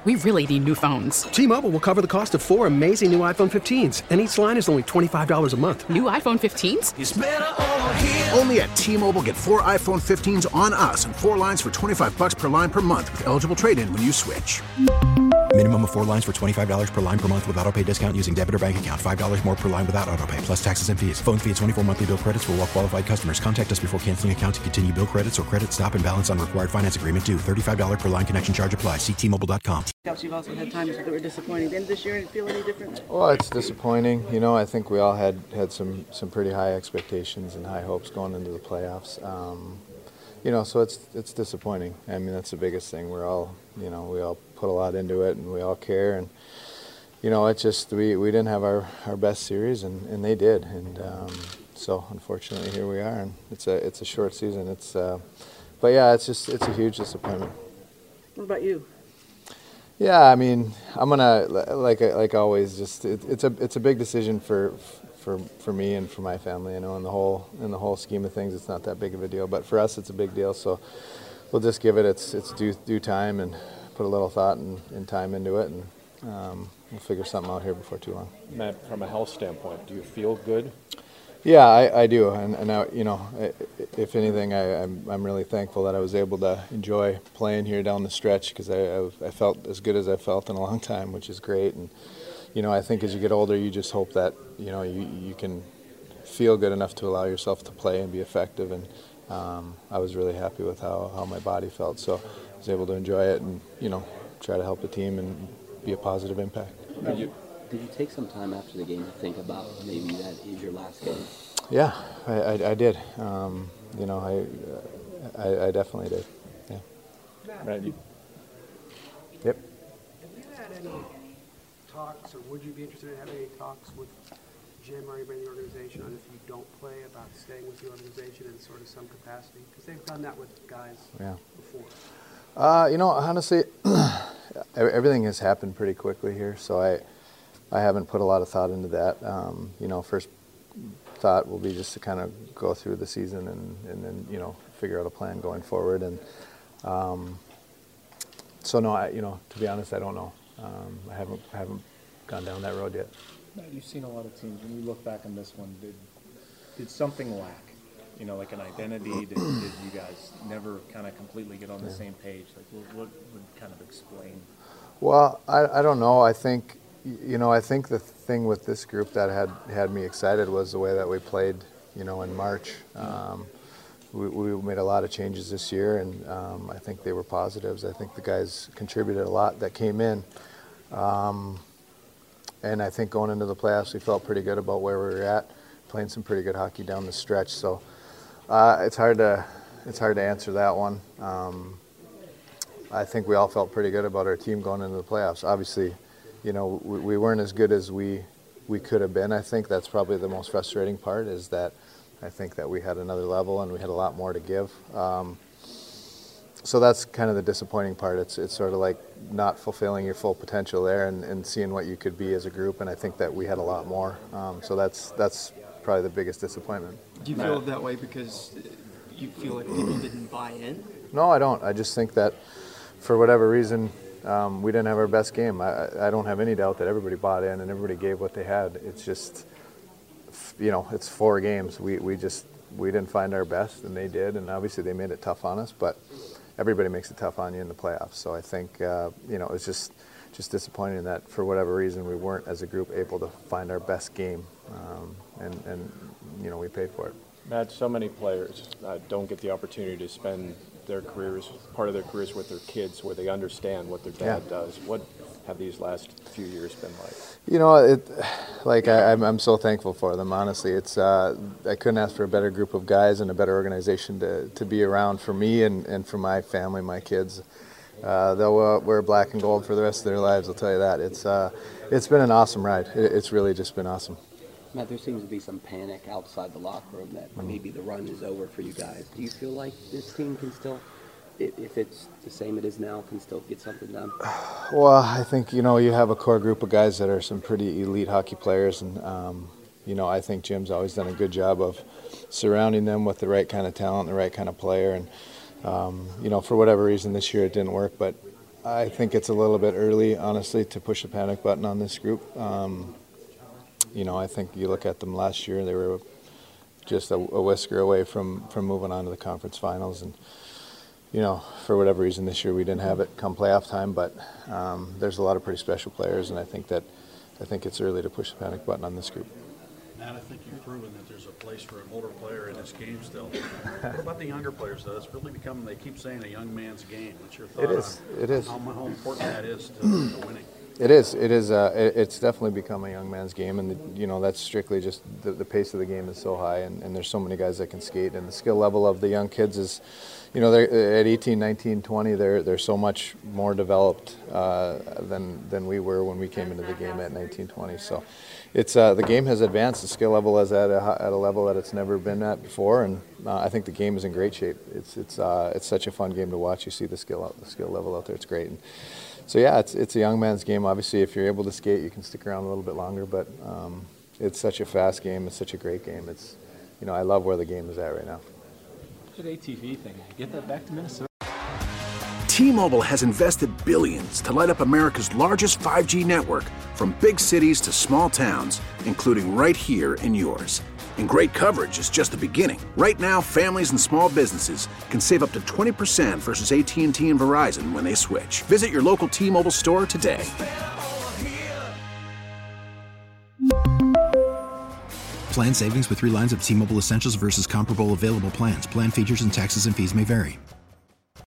We really need new phones. T-Mobile will cover the cost of 4 amazing new iPhone 15s, and each line is only $25 a month. New iPhone 15s? It's better over here. Only at T-Mobile, get 4 iPhone 15s on us and 4 lines for $25 per line per month with eligible trade-in when you switch. Minimum of 4 lines for $25 per line per month with autopay discount using debit or bank account. $5 more per line without autopay, plus taxes and fees. Phone fee at 24 monthly bill credits for well-qualified customers. Contact us before canceling account to continue bill credits or credit stop and balance on required finance agreement due. $35 per line connection charge applies. See T-Mobile.com. You've also had times that were disappointing. Didn't this year feel any different? Well, it's disappointing. You know, I think we all had some pretty high expectations and high hopes going into the playoffs. You know, so it's disappointing. I mean, that's the biggest thing. We're all, you know, we all put a lot into it and we all care. And, you know, it's just we didn't have our best series and they did. And so unfortunately here we are. And it's a short season. But yeah, it's a huge disappointment. What about you? Yeah, I mean, I'm gonna like always. Just it's a big decision for me and for my family. You know, in the whole scheme of things, it's not that big of a deal. But for us, it's a big deal. So we'll just give it its due time and put a little thought and time into it, and we'll figure something out here before too long. Matt, from a health standpoint, do you feel good? Yeah, I do, and I, you know, if anything, I'm really thankful that I was able to enjoy playing here down the stretch because I felt as good as I felt in a long time, which is great. And you know, I think as you get older, you just hope that you know you can feel good enough to allow yourself to play and be effective. And I was really happy with how my body felt, so I was able to enjoy it and you know try to help the team and be a positive impact. Did you take some time after the game to think about maybe that is your last game? Yeah, I did. You know, I definitely did. Yeah. Right. Yep. Have you had any talks, or would you be interested in having any talks with Jim or anybody in the organization on if you don't play about staying with the organization in sort of some capacity? Because they've done that with guys before. You know, honestly, everything has happened pretty quickly here, so I haven't put a lot of thought into that. You know, first thought will be just to kind of go through the season and then, you know, figure out a plan going forward. And so no, you know, to be honest, I don't know. I haven't gone down that road yet. Matt, you've seen a lot of teams. When you look back on this one, did something lack? You know, like an identity? Did you guys never kind of completely get on the same page? Like, what would kind of explain? Well, I don't know. I think, you know, I think the thing with this group that had me excited was the way that we played, you know, in March. We made a lot of changes this year, and I think they were positives. I think the guys contributed a lot that came in. And I think going into the playoffs, we felt pretty good about where we were at, playing some pretty good hockey down the stretch. So it's hard to answer that one. I think we all felt pretty good about our team going into the playoffs. Obviously, you know, we weren't as good as we could have been. I think that's probably the most frustrating part, is that I think that we had another level and we had a lot more to give. So that's kind of the disappointing part. It's sort of like not fulfilling your full potential there and seeing what you could be as a group. And I think that we had a lot more. So that's probably the biggest disappointment. Do you feel that way because you feel like people didn't buy in? No, I don't. I just think that for whatever reason, we didn't have our best game. I don't have any doubt that everybody bought in and everybody gave what they had. It's just, you know, it's 4 games. We didn't find our best, and they did, and obviously they made it tough on us, but everybody makes it tough on you in the playoffs. So I think, you know, it's just disappointing that for whatever reason we weren't as a group able to find our best game, and you know, we paid for it. Matt, so many players don't get the opportunity to spend their careers, part of their careers with their kids, where they understand what their dad does. What have these last few years been like? You know, I'm so thankful for them. Honestly, it's I couldn't ask for a better group of guys and a better organization to be around for me and for my family, my kids. They'll wear black and gold for the rest of their lives. I'll tell you that. It's been an awesome ride. It's really just been awesome. Matt, there seems to be some panic outside the locker room that maybe the run is over for you guys. Do you feel like this team can still, if it's the same it is now, can still get something done? Well, I think, you know, you have a core group of guys that are some pretty elite hockey players, and you know, I think Jim's always done a good job of surrounding them with the right kind of talent, the right kind of player, and you know, for whatever reason this year it didn't work, but I think it's a little bit early, honestly, to push the panic button on this group. I think you look at them last year, they were just a whisker away from moving on to the conference finals. And, for whatever reason this year we didn't have it come playoff time, but there's a lot of pretty special players, and I think it's early to push the panic button on this group. Matt, I think you've proven that there's a place for an older player in this game still. What about the younger players, though? It's really become, they keep saying, a young man's game. What's your thought on how important that is to winning? It is. It's definitely become a young man's game, and that's strictly just the pace of the game is so high, and there's so many guys that can skate, and the skill level of the young kids is, they're at 18, 19, 20, they're so much more developed than we were when we came into the game at 19, 20. So it's the game has advanced. The skill level is at a level that it's never been at before, and I think the game is in great shape. It's such a fun game to watch. You see the skill level out there. It's great. And so yeah, it's a young man's game. Obviously, if you're able to skate, you can stick around a little bit longer. But it's such a fast game. It's such a great game. It's I love where the game is at right now. That ATV thing, get that back to Minnesota. T-Mobile has invested billions to light up America's largest 5G network, from big cities to small towns, including right here in yours. And great coverage is just the beginning. Right now, families and small businesses can save up to 20% versus AT&T and Verizon when they switch. Visit your local T-Mobile store today. Plan savings with 3 lines of T-Mobile Essentials versus comparable available plans. Plan features and taxes and fees may vary.